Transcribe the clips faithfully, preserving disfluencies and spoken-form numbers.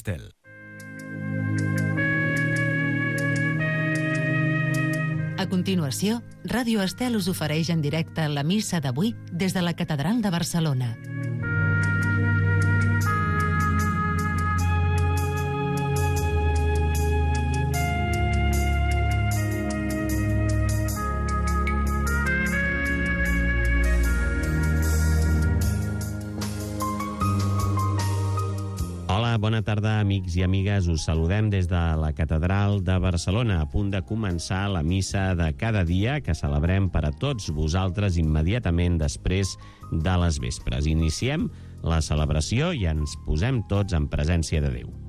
Estel. A continuació, Ràdio Estel us ofereix en directe la missa d'avui des de la Catedral de Barcelona. Hola, bona tarda, amics i amigues. Us saludem des de la Catedral de Barcelona, a punt de començar la missa de cada dia que celebrem per a tots vosaltres immediatament després de les vespres. Iniciem la celebració i ens posem tots en presència de Déu.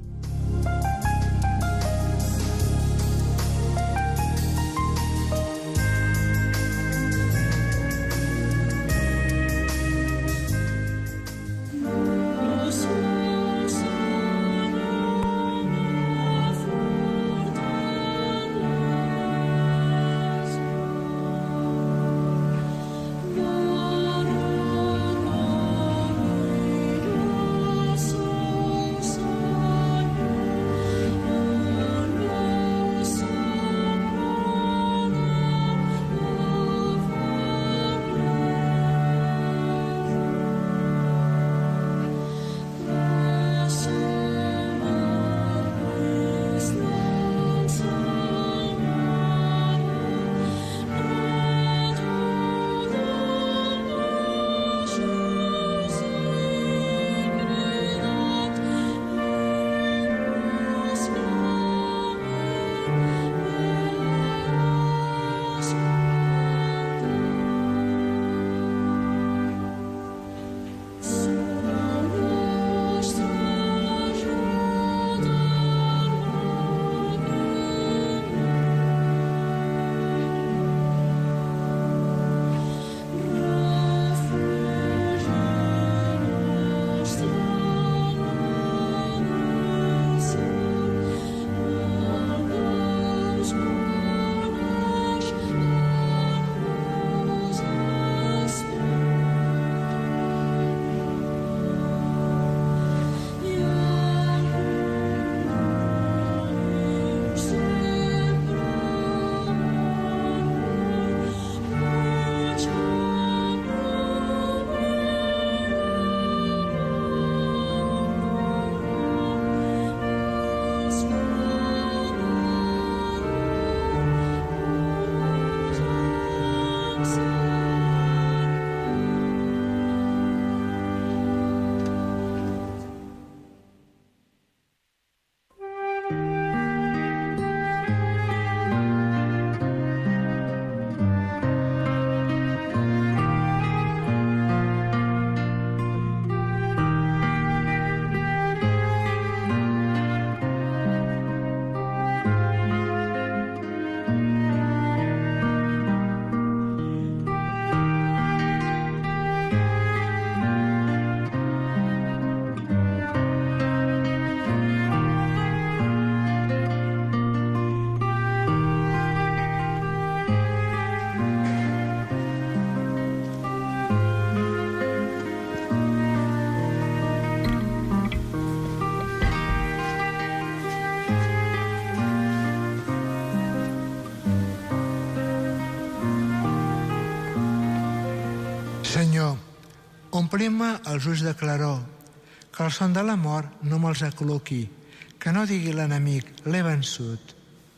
Senyor, omplim-me els ulls de claror, que el son de la mort no me'ls acluqui, que no digui l'enemic, l'he vençut.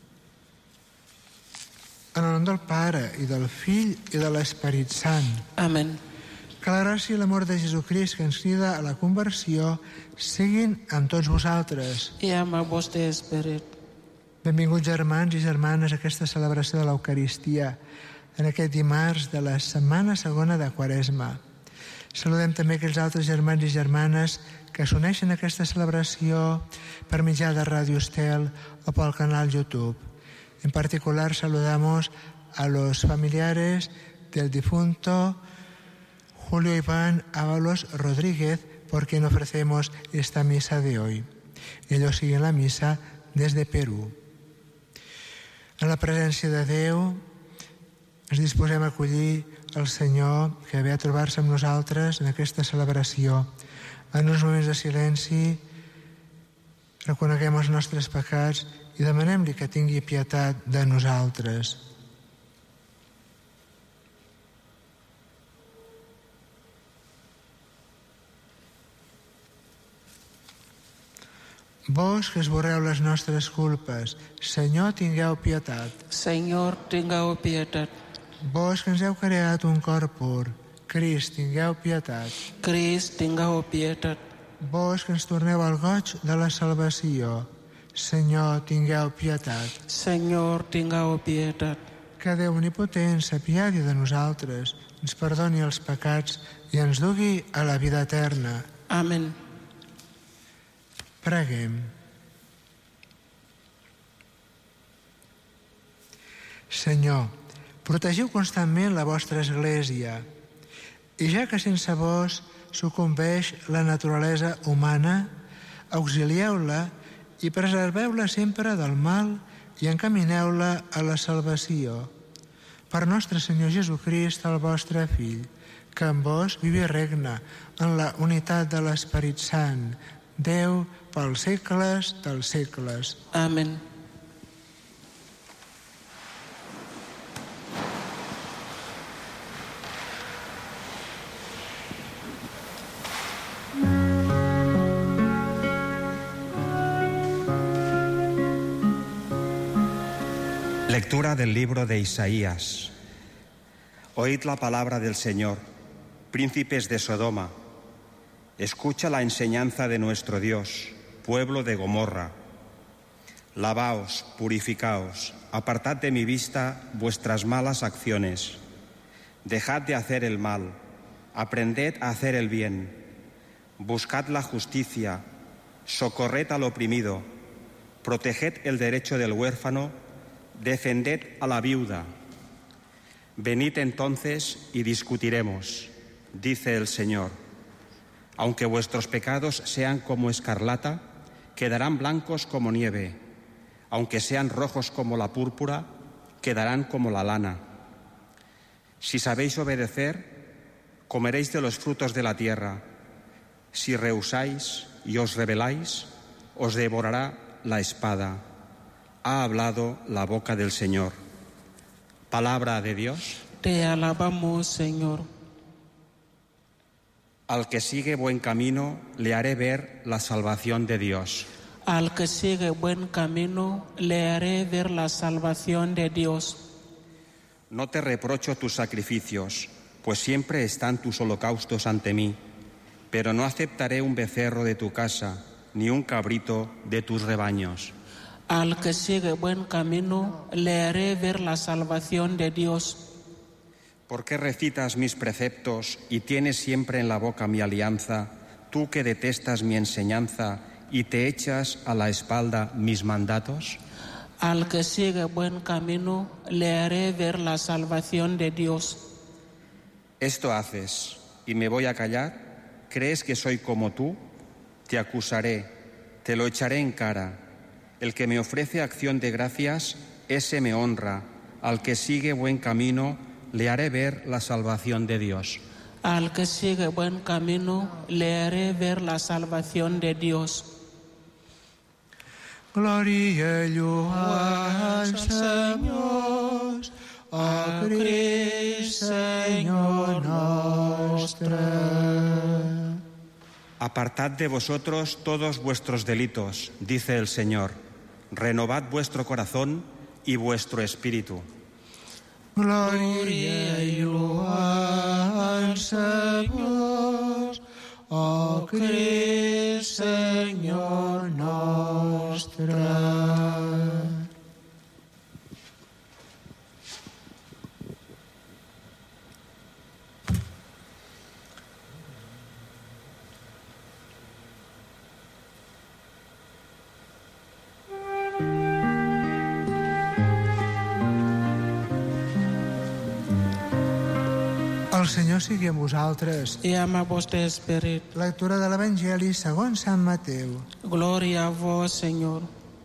En el nom del Pare, i del Fill, i de l'Esperit Sant. Amén. Que la gràcia i l'amor de Jesucrist, que ens crida a la conversió, siguin amb tots vosaltres. I amb el vostre esperit. Benvinguts germans i germanes a aquesta celebració de l'Eucaristia, en aquest dimarts de la setmana segona de Quaresma. Saludem també aquells altres germans i germanes que s'uneixen a aquesta celebració per mitjà de Ràdio Estel o pel canal YouTube. En particular saludamos a los familiares del difunto Julio Iván Ábalos Rodríguez, por quien ofrecemos esta misa de hoy. Ellos siguen la misa desde Perú. En la presència de Déu ens disposem a acollir el Senyor que ve a trobar-se amb nosaltres en aquesta celebració. En uns moments de silenci Reconeguem els nostres pecats i demanem-li que tingui pietat de nosaltres. Vós que esborreu les nostres culpes, Senyor, tingueu pietat. Senyor, tingueu pietat. Vós que ens heu creat un cor pur, Crist, tingueu pietat. Crist, tingueu pietat. Vós que ens torneu al goig de la salvació, Senyor, tingueu pietat. Senyor, tingueu pietat. Que Déu omnipotent s'apiadi de nosaltres, ens perdoni els pecats i ens dugui a la vida eterna. Amén. Preguem. Senyor, protegiu constantment la vostra Església i ja que sense vós sucumbeix la naturalesa humana, auxilieu-la i preserveu-la sempre del mal i encamineu-la a la salvació. Per nostre Senyor Jesucrist, el vostre Fill, que amb vos viu i regna en la unitat de l'Esperit Sant, Déu pels segles dels segles. Amén. Lectura del libro de Isaías. Oíd la palabra del Señor, príncipes de Sodoma. Escucha la enseñanza de nuestro Dios, pueblo de Gomorra. Lavaos, purificaos, apartad de mi vista vuestras malas acciones. Dejad de hacer el mal, aprended a hacer el bien. Buscad la justicia, socorred al oprimido, proteged el derecho del huérfano, defended a la viuda. Venid entonces y discutiremos, dice el Señor. Aunque vuestros pecados sean como escarlata, quedarán blancos como nieve. Aunque sean rojos como la púrpura, quedarán como la lana. Si sabéis obedecer, comeréis de los frutos de la tierra. Si rehusáis y os rebeláis, os devorará la espada. Ha hablado la boca del Señor. Palabra de Dios. Te alabamos, Señor. Al que sigue buen camino, le haré ver la salvación de Dios. Al que sigue buen camino, le haré ver la salvación de Dios. No te reprocho tus sacrificios, pues siempre están tus holocaustos ante mí. Pero no aceptaré un becerro de tu casa, ni un cabrito de tus rebaños. Al que sigue buen camino, le haré ver la salvación de Dios. ¿Por qué recitas mis preceptos y tienes siempre en la boca mi alianza, tú que detestas mi enseñanza y te echas a la espalda mis mandatos? Al que sigue buen camino, le haré ver la salvación de Dios. Esto haces, y me voy a callar. ¿Crees que soy como tú? Te acusaré, te lo echaré en cara. El que me ofrece acción de gracias, ese me honra. Al que sigue buen camino, le haré ver la salvación de Dios. Al que sigue buen camino, le haré ver la salvación de Dios. Glòria i lloances, Senyor, a Crist, Senyor nostre. Apartad de vosotros todos vuestros delitos, dice el Señor. Renovad vuestro corazón y vuestro espíritu. Glòria i lloances, Senyor, a Crist, Senyor nostre. El Senyor sigui amb vosaltres. I amb el vostre esperit. Lectura de l'Evangeli segons Sant Mateu. Glòria a vos, Senyor.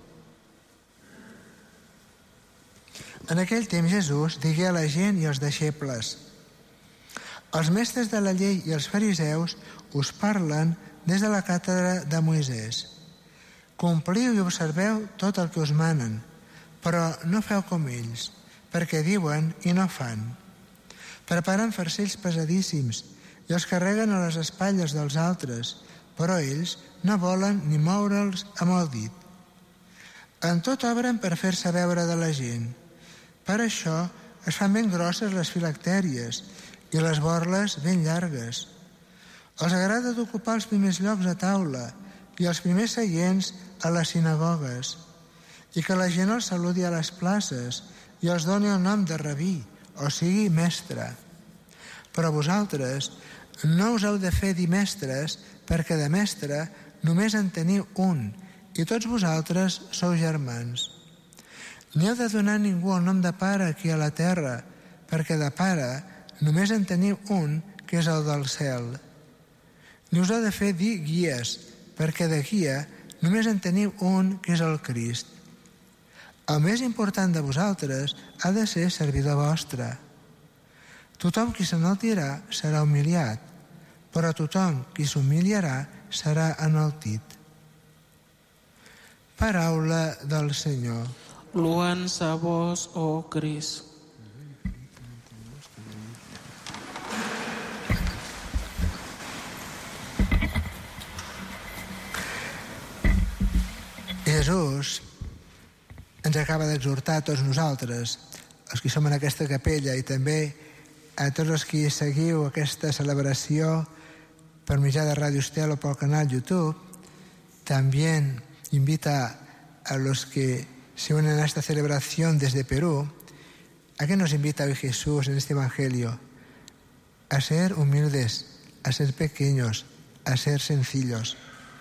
En aquell temps Jesús digué a la gent i als deixebles: els mestres de la llei i els fariseus us parlen des de la càtedra de Moisès. Compliu i observeu tot el que us manen, però no feu com ells, perquè diuen i no fan. Preparen farcells pesadíssims i els carreguen a les espatlles dels altres, però ells no volen ni moure'ls amb el dit. En tot obren per fer-se veure de la gent. Per això es fan ben grosses les filactèries i les borles ben llargues. Els agrada d'ocupar els primers llocs a taula i els primers seients a les sinagogues, i que la gent els saludi a les places i els doni el nom de rabí, o sigui, mestre. Però vosaltres no us heu de fer dir mestres, perquè de mestre només en teniu un, i tots vosaltres sou germans. Ni heu de donar a ningú el nom de pare aquí a la terra, perquè de pare només en teniu un, que és el del cel. Ni us heu de fer dir guies, perquè de guia només en teniu un, que és el Crist. El més important de vosaltres ha de ser servidor vostre. Tothom qui s'enaltirà serà humiliat, però tothom qui s'humiliarà serà enaltit. Paraula del Senyor. Loança a vos, oh Crist. Jesús ens acaba d'exhortar a tots nosaltres, els que som en aquesta capella, i també a tots els que seguiu aquesta celebració per mitjà de Radio Estel o pel canal YouTube. También invita a los que se unen a esta celebración desde Perú. ¿A qué nos invita hoy Jesús en este Evangelio? A ser humildes, a ser pequeños, a ser sencillos.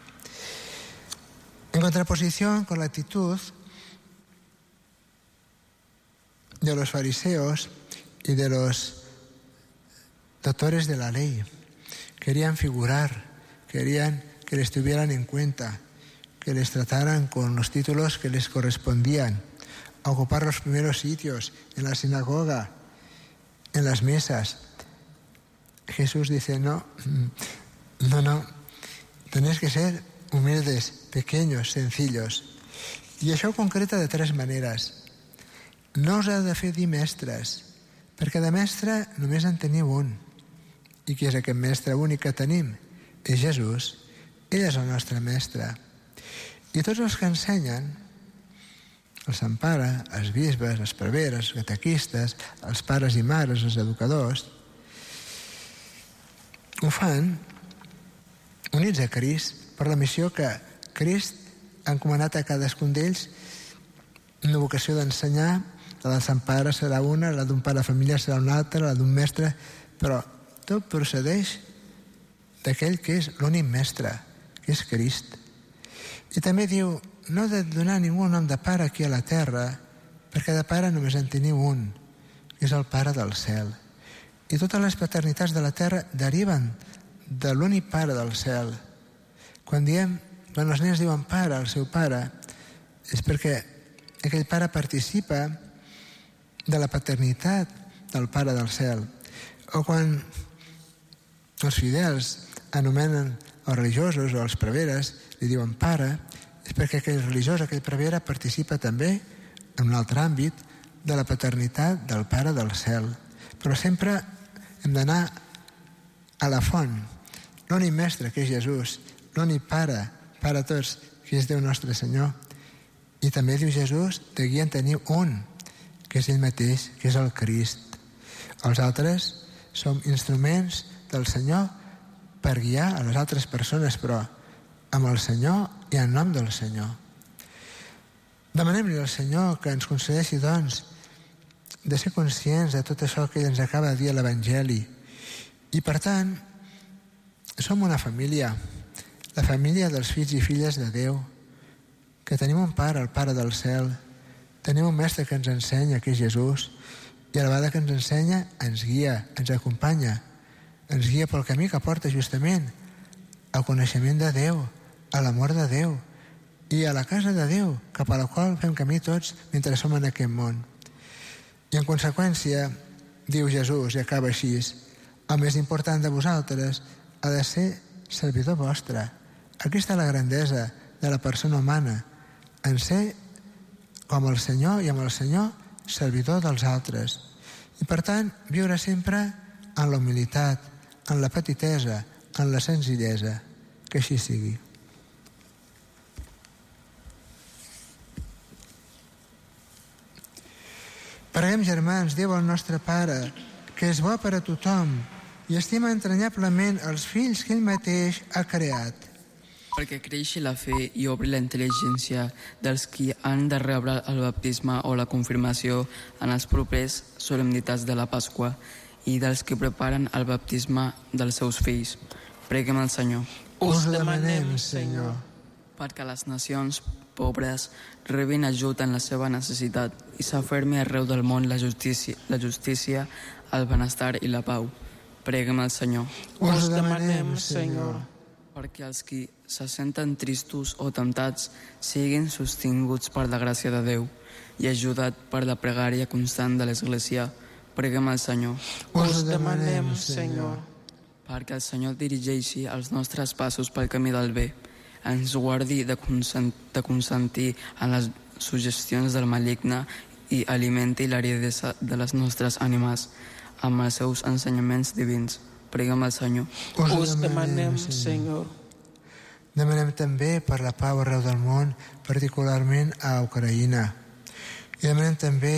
En contraposición con la actitud de los fariseos y de los doctores de la ley. Querían figurar, querían que les tuvieran en cuenta, que les trataran con los títulos que les correspondían, a ocupar los primeros sitios en la sinagoga, en las mesas. Jesús dice, no, no, no, tenéis que ser humildes, pequeños, sencillos. I això ho concreta de tres maneres. No us heu de fer dir mestres, perquè de mestre només en teniu un. I qui és aquest mestre únic que tenim? És Jesús. Ell és el nostre mestre. I tots els que ensenyen, el Sant Pare, els bisbes, els preveres, els catequistes, els pares i mares, els educadors, ho fan units a Crist per la missió que Crist ha encomanat a cadascun d'ells, una vocació d'ensenyar. La del Sant Pare serà una, la d'un pare de família serà una altra, la d'un mestre, però tot procedeix d'aquell que és l'únic mestre, que és Crist. I també diu, no heu de donar a ningú nom de pare aquí a la terra, perquè de pare només en teniu un, que és el Pare del cel. I totes les paternitats de la terra deriven de l'únic Pare del cel. Quan diem, quan els nens diuen pare al seu pare, és perquè aquell pare participa de la paternitat del Pare del cel. O quan els fidels anomenen els religiosos o els preveres, li diuen pare, és perquè aquell religiós, aquell prevera, participa també, en un altre àmbit, de la paternitat del Pare del cel. Però sempre hem d'anar a la font, l'únic mestre, que és Jesús, l'únic pare, pare a tots, que és Déu nostre Senyor. I també diu Jesús, de guia en teniu un, que és ell mateix, que és el Crist. Els altres som instruments del Senyor per guiar a les altres persones, però amb el Senyor i en nom del Senyor. Demanem-li al Senyor que ens concedeixi, doncs, de ser conscients de tot això que ell ens acaba de dir a l'Evangeli. I, per tant, som una família, la família dels fills i filles de Déu, que tenim un Pare, el Pare del cel, tenim un mestre que ens ensenya, que és Jesús, i a la vegada que ens ensenya, ens guia, ens acompanya, ens guia pel camí que porta justament al coneixement de Déu, a l'amor de Déu i a la casa de Déu, cap a la qual fem camí tots mentre som en aquest món. I en conseqüència, diu Jesús, i acaba així, el més important de vosaltres ha de ser servidor vostre. Aquí està la grandesa de la persona humana, en ser com el Senyor i amb el Senyor servidor dels altres. I per tant, viure sempre en la humilitat, en la petitesa, en la senzillesa. Que així sigui. Preguem, germans, Déu el nostre Pare, que és bo per a tothom i estima entranyablement els fills que ell mateix ha creat. Perquè creixi la fe i obri la intel·ligència dels qui han de rebre el baptisme o la confirmació en els propers solemnitats de la Pasqua i dels que preparen el baptisme dels seus fills. Preguem al Senyor. Us demanem, Senyor, perquè les nacions pobres rebin ajut en la seva necessitat i s'afermi arreu del món la justícia, la justícia, el benestar i la pau. Preguem al Senyor. Us demanem, Senyor, perquè els qui se senten tristos o temptats siguin sostinguts per la gràcia de Déu i ajudat per la pregària constant de l'Església. Preguem al Senyor. Us demanem, Senyor, perquè el Senyor dirigeixi els nostres passos pel camí del bé, ens guardi de, consent, de consentir en les suggestions del maligne i alimenti l'aridesa de les nostres ànimes amb els seus ensenyaments divins. Preguem al Senyor. Us demanem, Senyor. Demanem també per la pau arreu del món, particularment a Ucraïna. I demanem també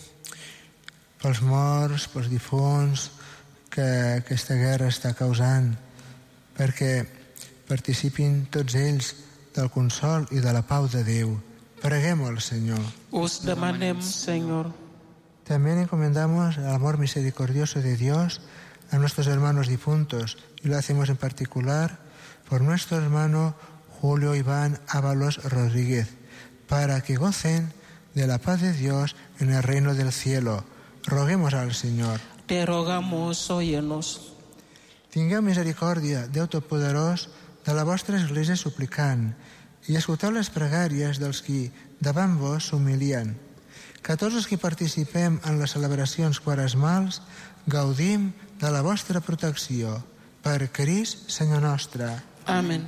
pels morts, pels difunts que aquesta guerra està causant, perquè participin tots ells del consol i de la pau de Déu. Preguem al Senyor. Us demanem, Senyor. También encomendamos al amor misericordioso de Dios a nuestros hermanos difuntos, y lo hacemos en particular por nuestro hermano Julio Iván Ábalos Rodríguez, para que gocen de la paz de Dios en el reino del cielo. Roguemos al Señor. Te rogamos, óyenos. Tingueu misericòrdia, Déu Totpoderós, de la vostra Església suplicant, i escolteu les pregàries dels qui davant vos s'humilien. Que tots els que participem en les celebracions quaresmals gaudim de la vostra protecció. Per Crist, Senyor nostre. Amén.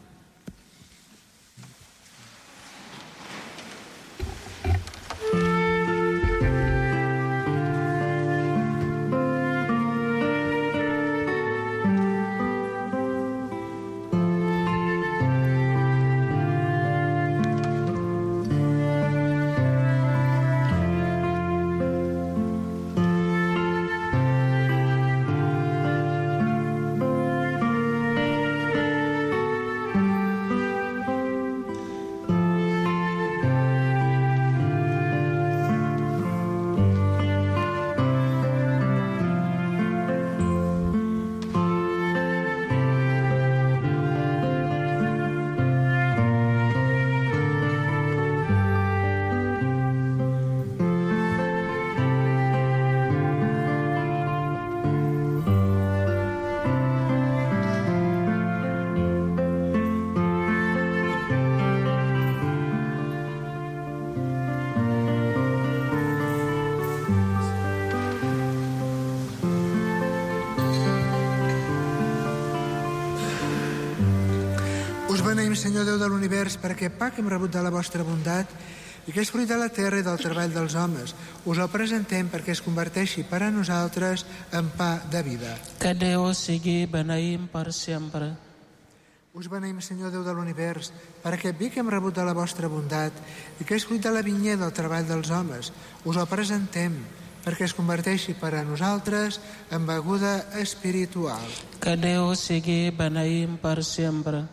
Beneïm, Senyor Déu de l'univers, perquè pa que hem rebut de la vostra bondat i que és fruit de la terra i del treball dels homes, us el presentem perquè es converteixi per a nosaltres en pa de vida. Que Déu sigui beneïm per sempre. Us beneïm, Senyor Déu de l'univers, per aquest vi que hem rebut de la vostra bondat i que és fruit de la vinya del treball dels homes, us el presentem perquè es converteixi per a nosaltres en beguda espiritual. Que Déu sigui beneïm per sempre.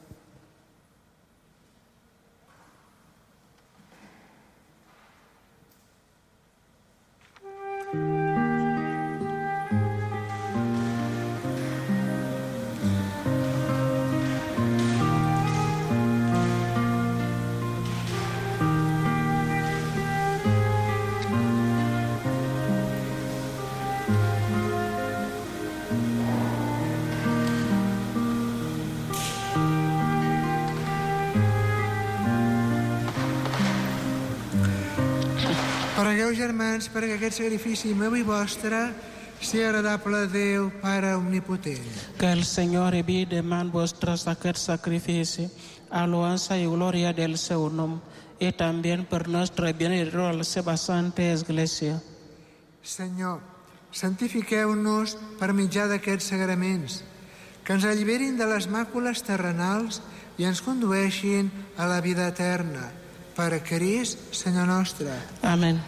Pregueu, germans, perquè aquest sacrifici meu i vostre sigui agradable a Déu, Pare omnipotent. Que el Senyor evite de mans vostres aquest sacrifici alabanza y gloria del seu nom, y también per nostre benedictor la seva santa Església. Senyor, santifiqueu-nos per mitjà d'aquests sagraments, que ens alliberin de les màcules terrenals i ens condueixin a la vida eterna. Per Crist, Senyor nostre. Amén.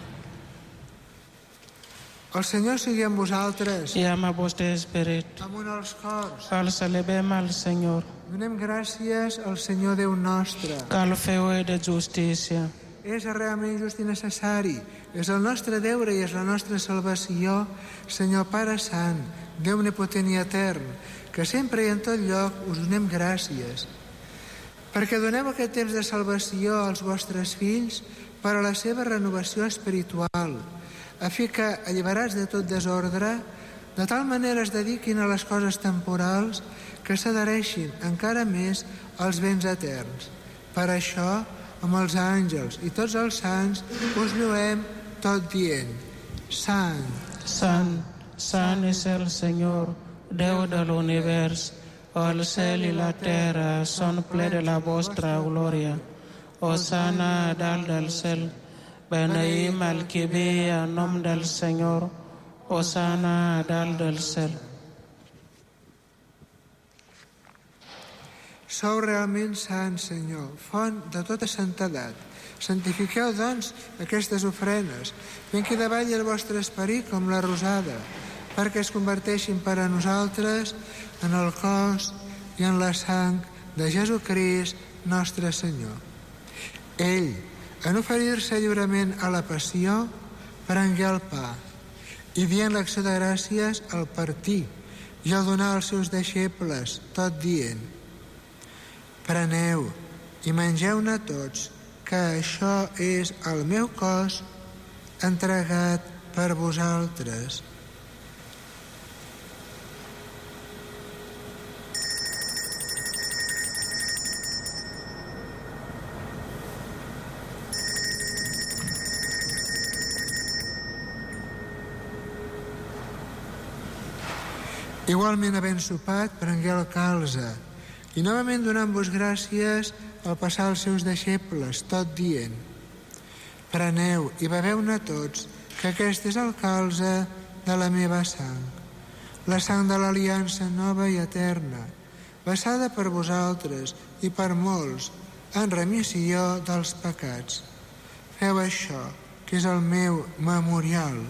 El Senyor sigui amb vosaltres. I amb el vostre esperit. Amunt els cors. Els elevem al Senyor. Donem gràcies al Senyor Déu nostre. Que el feu de justícia. És realment just i necessari. És el nostre deure i és la nostra salvació, Senyor Pare Sant, Déu omnipotent i etern, que sempre i en tot lloc us donem gràcies, perquè doneu aquest temps de salvació als vostres fills per a la seva renovació espiritual, a fi que, alliberats de tot desordre, de tal manera es dediquin a les coses temporals que s'adhereixin encara més als béns eterns. Per això, amb els àngels i tots els sants, us lluem tot dient: Sant, Sant, Sant és el Senyor, Déu de l'univers. El cel i la terra són ple de la vostra glòria. Hosana a dalt del cel. Beneïm el qui ve en nom del Senyor. Hosana a dalt del cel. sou realment sant, Senyor, font de tota santedat. Santifiqueu, doncs, aquestes ofrenes, fent que davalli el vostre esperit com la rosada, perquè es converteixin per a nosaltres en el cos i en la sang de Jesucrist, nostre Senyor. Ell, en oferir-se lliurement a la passió, prengué el pa i, dient l'acció de gràcies, el partí i el donà als seus deixebles, tot dient: preneu i mengeu-ne tots, que això és el meu cos entregat per vosaltres. Igualment, havent sopat, prengué el calze i novament donant-vos gràcies al passar als seus deixebles, tot dient: preneu i beveu-ne tots, que aquest és el calze de la meva sang, la sang de l'aliança nova i eterna, vessada per vosaltres i per molts en remissió dels pecats. Feu això, que és el meu memorial.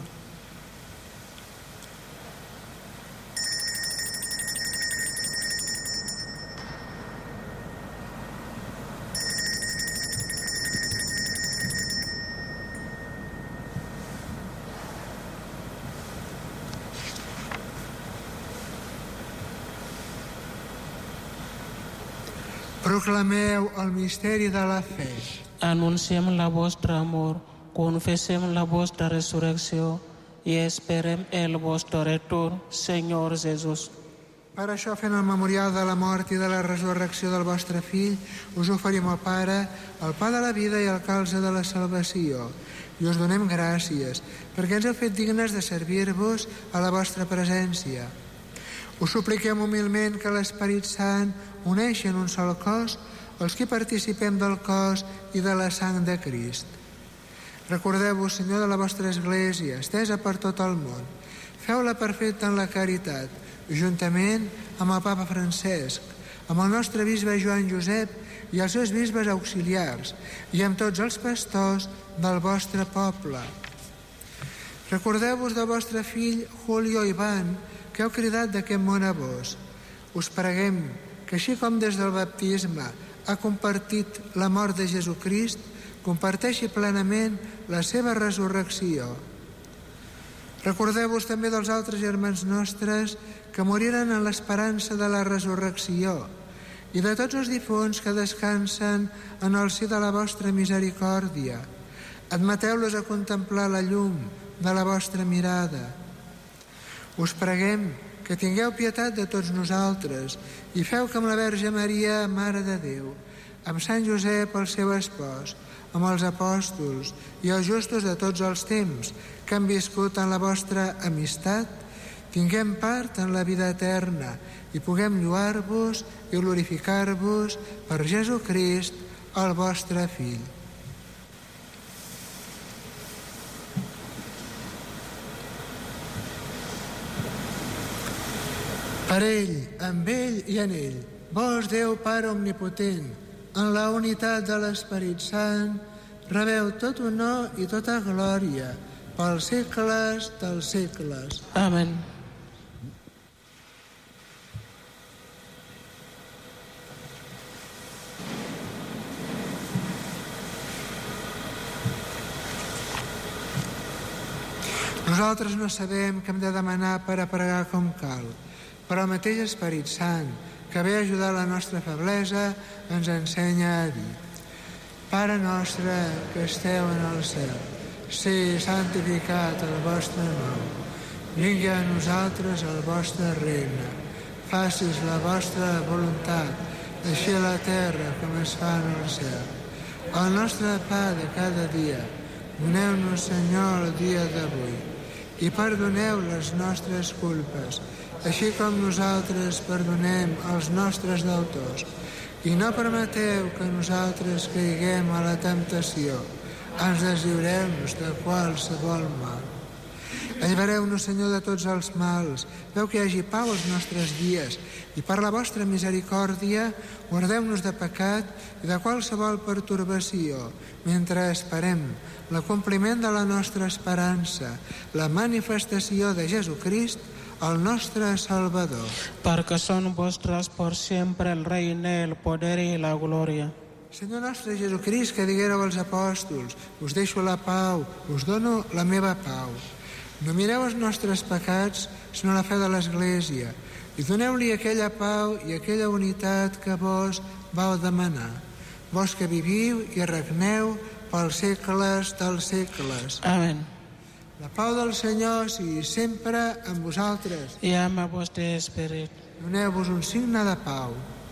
Proclameu el misteri de la fe. Anunciem la vostra amor, confessem la vostra resurrecció i esperem el vostre retorn, Senyor Jesús. Per això, fent el memorial de la mort i de la resurrecció del vostre fill, us oferim al Pare el pa de la vida i el calze de la salvació. I us donem gràcies, perquè ens heu fet dignes de servir-vos a la vostra presència. Us supliquem humilment que l'Esperit Sant uneixi en un sol cos els que participem del cos i de la sang de Crist. Recordeu-vos, Senyor, de la vostra Església, estesa per tot el món. Feu-la perfecta en la caritat, juntament amb el Papa Francesc, amb el nostre bisbe Joan Josep i els seus bisbes auxiliars, i amb tots els pastors del vostre poble. Recordeu-vos del vostre fill Julio Iván, que heu cridat d'aquest món a vos. Us preguem que, així com des del baptisme ha compartit la mort de Jesucrist, comparteixi plenament la seva resurrecció. Recordeu-vos també dels altres germans nostres que moriren en l'esperança de la resurrecció i de tots els difunts que descansen en el si de la vostra misericòrdia. Admeteu-los a contemplar la llum de la vostra mirada. Us preguem que tingueu pietat de tots nosaltres i feu que amb la Verge Maria, Mare de Déu, amb Sant Josep, el seu espòs, amb els apòstols i els justos de tots els temps que han viscut en la vostra amistat, tinguem part en la vida eterna i puguem lloar-vos i glorificar-vos per Jesucrist, el vostre Fill. Per ell, amb ell i en ell, vós, Déu Pare omnipotent, en la unitat de l'Esperit Sant, rebeu tot honor i tota glòria pels segles dels segles. Amén. Nosaltres no sabem què hem de demanar per a pregar com cal, però el mateix Esperit Sant, que ve a ajudar la nostra feblesa, ens ensenya a dir: Pare nostre que esteu en el cel, sigui santificat el vostre nom. Vingui a nosaltres el vostre regne. Facis la vostra voluntat, així a la terra com es fa en el cel. El nostre pa de cada dia, doneu-nos, Senyor, el dia d'avui, i perdoneu les nostres culpes, així com nosaltres perdonem als nostres deutors. I no permeteu que nosaltres caiguem a la temptació. Ens deslliureu-nos de qualsevol mal. Allibereu-nos, Senyor, de tots els mals. Feu que hi hagi pau als nostres dies i per la vostra misericòrdia guardeu-nos de pecat i de qualsevol pertorbació mentre esperem l'acompliment de la nostra esperança, la manifestació de Jesucrist, el nostre Salvador. Perquè són vostres per sempre el regne, el poder i la glòria. Senyor nostre Jesucrist, que diguéreu als apòstols: us deixo la pau, us dono la meva pau. No mireu els nostres pecats, sinó la fe de l'Església, i doneu-li aquella pau i aquella unitat que vos vau demanar. Vos que viviu i regneu pels segles dels segles. Amén. La pau del Senyor sigui sempre amb vosaltres. I amb el vostre esperit. Doneu-vos un signe de pau.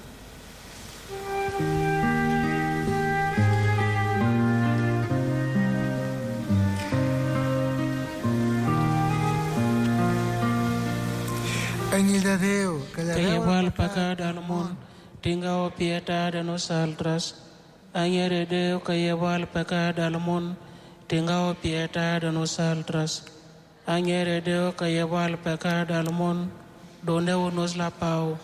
Anyell de Déu, que lleveu el pecat del món, tingueu pietat de nosaltres. Anyell de Déu, que lleveu el pecat del món, tingueu pietat de nosaltres. Anyell de Déu, que lleveu el pecat del món, doneu-nos la pau.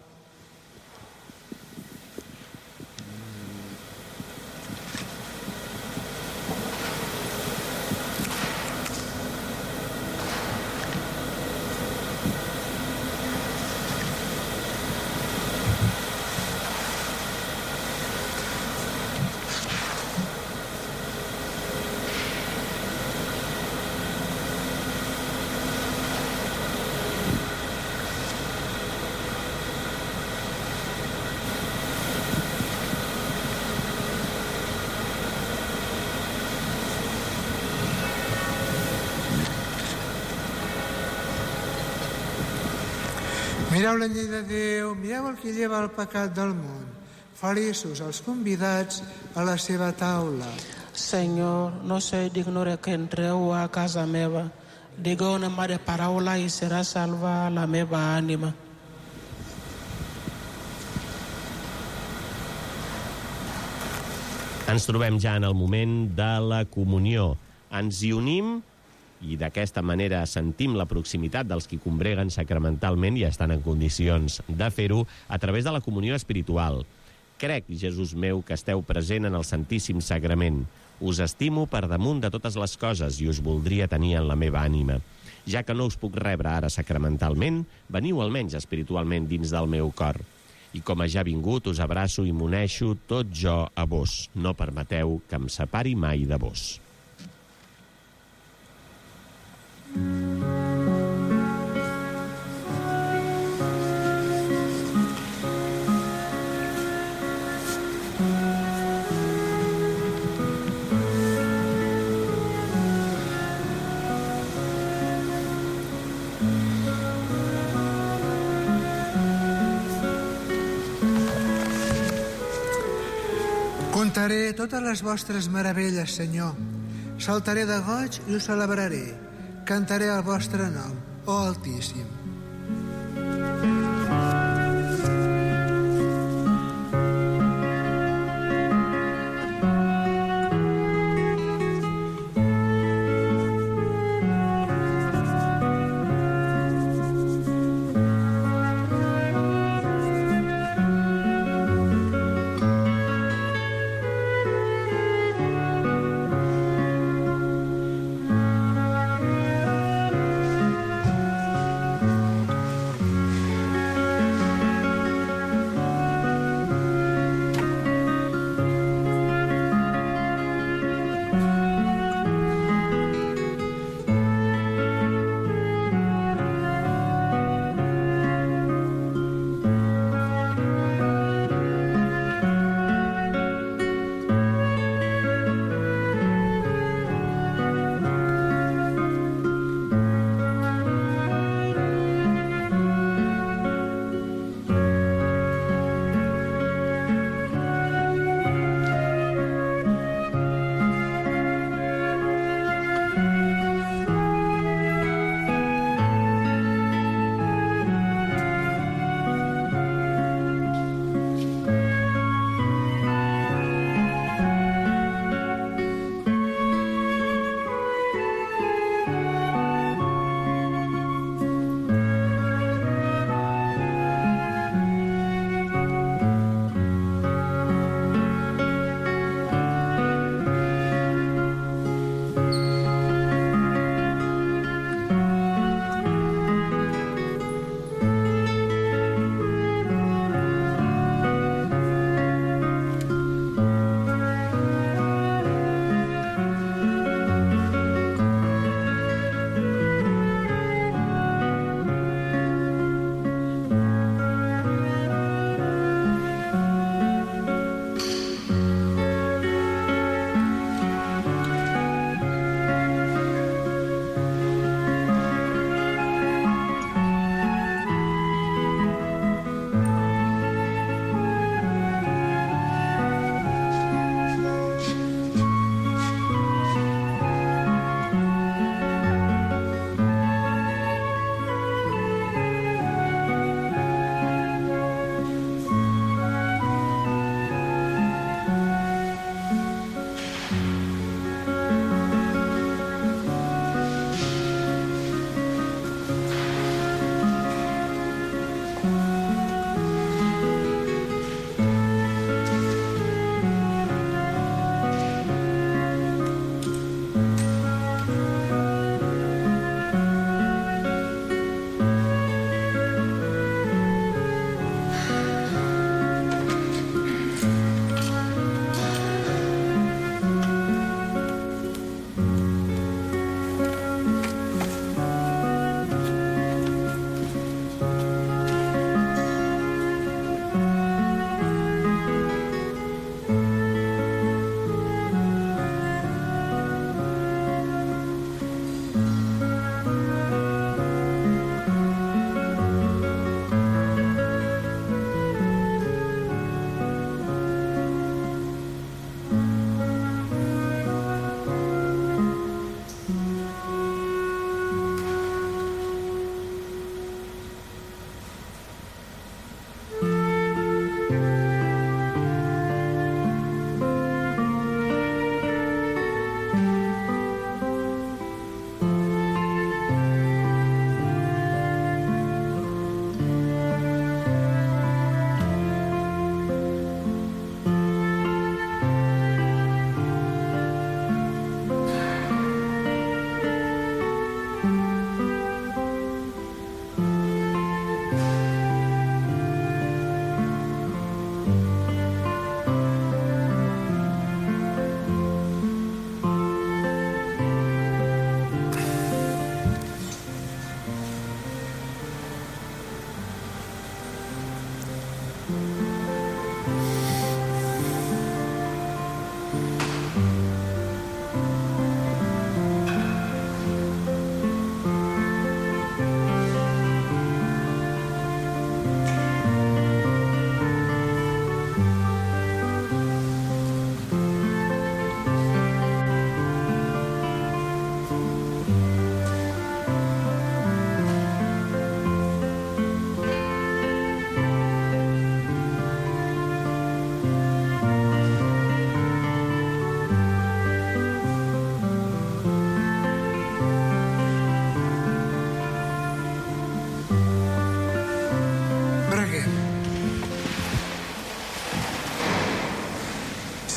Mireu l'anyell de Déu, mireu el que lleva el pecat del món. Feliços els convidats a la seva taula. Senyor, no soy digno de que entreu a casa meva. Digueu una mare paraula i serà salva la meva ànima. Ens trobem ja en el moment de la comunió. Ens hi unim i d'aquesta manera sentim la proximitat dels qui combreguen sacramentalment i estan en condicions de fer-ho a través de la comunió espiritual. Crec, Jesús meu, que esteu present en el Santíssim Sagrament. Us estimo per damunt de totes les coses i us voldria tenir en la meva ànima. Ja que no us puc rebre ara sacramentalment, veniu almenys espiritualment dins del meu cor. I com a ja vingut, us abraço i m'uneixo tot jo a vos. No permeteu que em separi mai de vos. Contaré totes les vostres meravelles, Senyor. Saltaré de goig i us celebraré. Cantaré el vostre nom. oh Altíssim.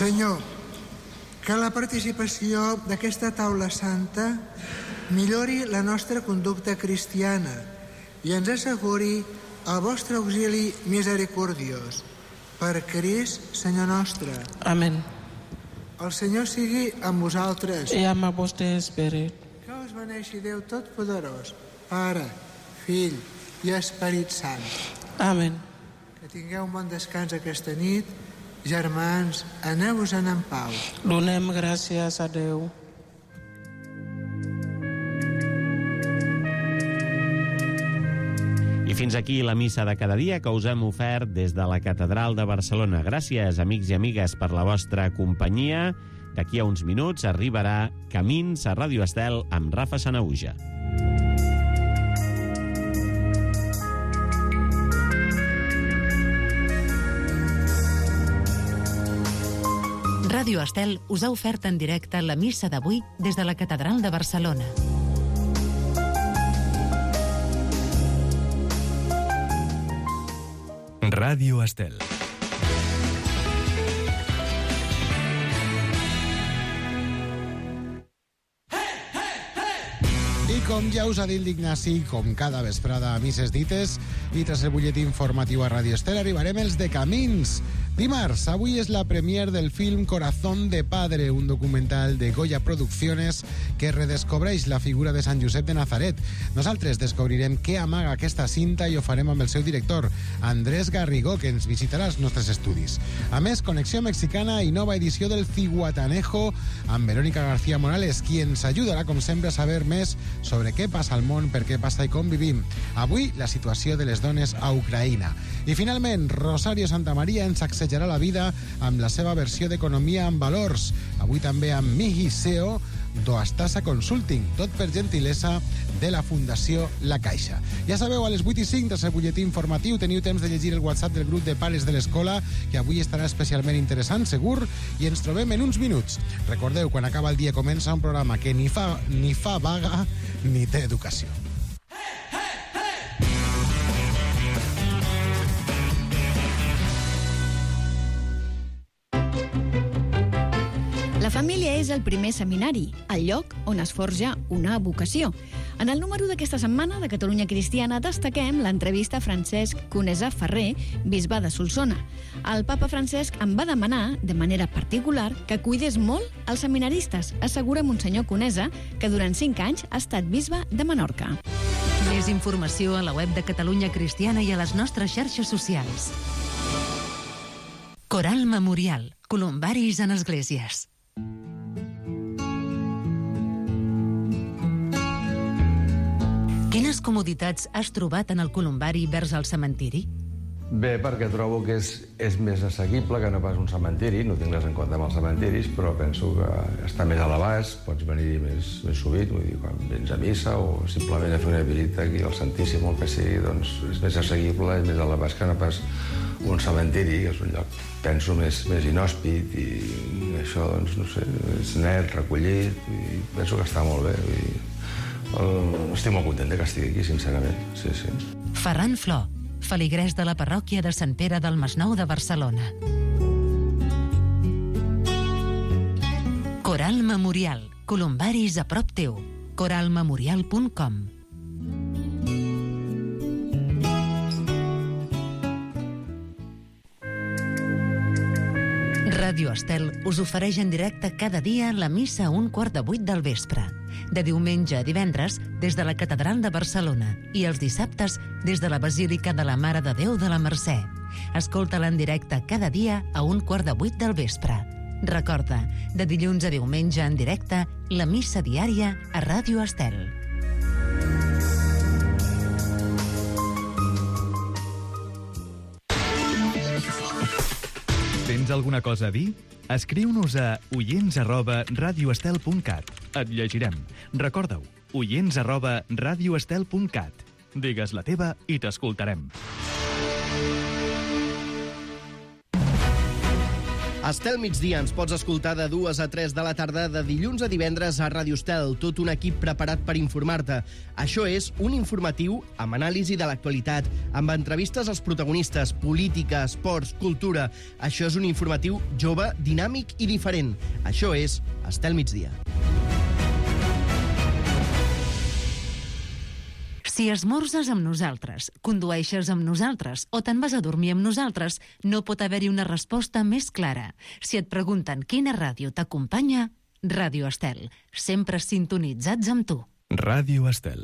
Senyor, que la participació d'aquesta taula santa millori la nostra conducta cristiana i ens asseguri el vostre auxili misericordiós. Per Crist, Senyor nostre. Amén. El Senyor sigui amb vosaltres. I amb el vostre esperit. Que us beneixi Déu Totpoderós, Pare, Fill i Esperit Sant. Amén. Que tingueu un bon descans aquesta nit. Germans, aneu-vos-en en pau. Donem gràcies a Déu. I fins aquí la missa de cada dia que us hem ofert des de la Catedral de Barcelona. Gràcies, amics i amigues, per la vostra companyia. D'aquí a uns minuts arribarà Camins a Ràdio Estel amb Rafa Sanahuja. Ràdio Estel us ha ofert en directe la missa d'avui des de la Catedral de Barcelona. Ràdio Estel. I com ja us ha dit l'Ignasi, com cada vesprada a misses dites, i tras el butlletí informatiu a Ràdio Estel arribarem els de Camins. Dimarts, avui és la premier del film Corazón de Padre, un documental de Goya Producciones que redescobreix la figura de Sant Josep de Nazaret. Nosaltres descobrirem què amaga aquesta cinta i ho farem amb el seu director, Andrés Garrigó, que ens visitarà als nostres estudis. A més, connexió mexicana i nova edició del Ciguatanejo amb Verónica García Morales, qui ens ajudarà, com sempre, a saber més sobre què passa al món, per què passa i com vivim. Avui, la situació de les dones a Ucraïna. I finalment, Rosario Santamaría ens accejarà la vida amb la seva versió d'Economia amb Valors. Avui també amb Migi Seo d'Oastasa Consulting, tot per gentilesa de la Fundació La Caixa. Ja sabeu, a les vuit i cinc del seu butlletí informatiu teniu temps de llegir el WhatsApp del grup de pares de l'escola, que avui estarà especialment interessant, segur, i ens trobem en uns minuts. Recordeu, quan acaba el dia comença un programa que ni fa, ni fa vaga ni té educació. La família és el primer seminari, el lloc on es forja una vocació. En el número d'aquesta setmana de Catalunya Cristiana destaquem l'entrevista a Francesc Conesa Ferrer, bisbe de Solsona. El papa Francesc em va demanar, de manera particular, que cuidés molt els seminaristes, assegura Monsenyor Conesa, que durant cinc anys ha estat bisbe de Menorca. Més informació a la web de Catalunya Cristiana i a les nostres xarxes socials. Coral Memorial, columbaris en esglésies. Quines comoditats has trobat en el columbari vers el cementiri? Bé, perquè trobo que és, és més assequible que no pas un cementiri, no tinc res en compte amb els cementiris, però penso que està més a l'abast, pots venir més, més sovint, vull dir, quan vens a missa o simplement a fer una visita aquí al Santíssim o el que sigui, doncs és més assequible, és més a l'abast que no pas un cementiri, que és un lloc, penso, més, més inhòspit i això, doncs, no sé, és net, recollit, i penso que està molt bé, vull dir, el, estic molt content que estigui aquí, sincerament, sí, sí. Ferran Flor, feligrès de la parròquia de Sant Pere del Masnou de Barcelona. Coral Memorial, columbaris a prop teu. coral memorial punt com. Ràdio Estel us ofereix en directe cada dia la missa a un quart de vuit del vespre. De diumenge a divendres, des de la Catedral de Barcelona, i els dissabtes, des de la Basílica de la Mare de Déu de la Mercè. Escolta-la en directe cada dia a un quart de vuit del vespre. Recorda, de dilluns a diumenge en directe, la missa diària a Ràdio Estel. Tens alguna cosa a dir? Escriu-nos a oients arroba radioestel punt cat. Et llegirem. Recorda-ho, oients arroba radioestel punt cat. Digues la teva i t'escoltarem. Estel Migdia ens pots escoltar de dues a tres de la tarda de dilluns a divendres a Ràdio Estel, tot un equip preparat per informar-te. Això és un informatiu amb anàlisi de l'actualitat, amb entrevistes als protagonistes, política, esports, cultura. Això és un informatiu jove, dinàmic i diferent. Això és Estel Migdia. Si esmorzes amb nosaltres, condueixes amb nosaltres o te'n vas a dormir amb nosaltres, no pot haver-hi una resposta més clara. Si et pregunten quina ràdio t'acompanya, Ràdio Estel, sempre sintonitzats amb tu. Ràdio Estel.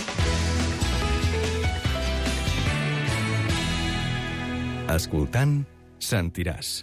Escoltant, sentiràs.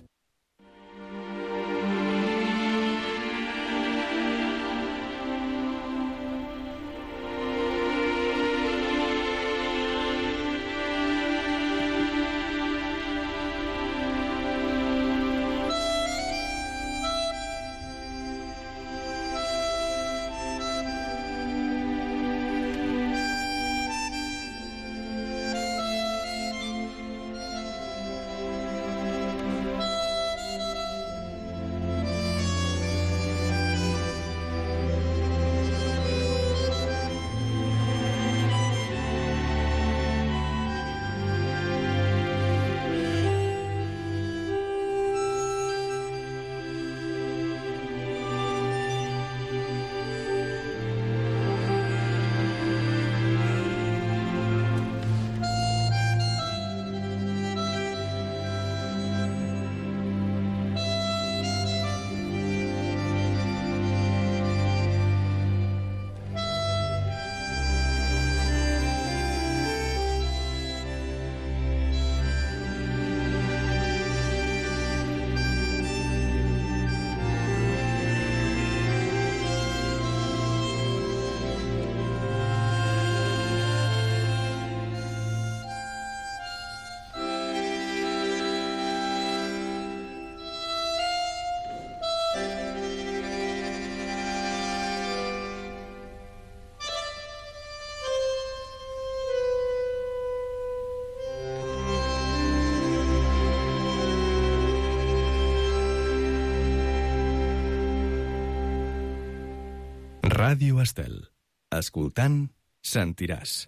Ràdio Estel. Escoltant, sentiràs.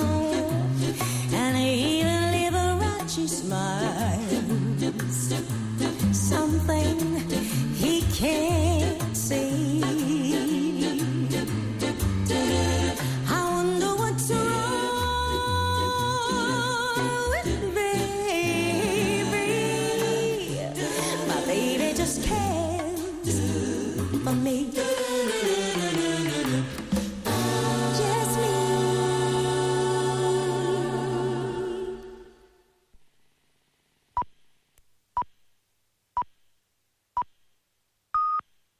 She smiles. for me.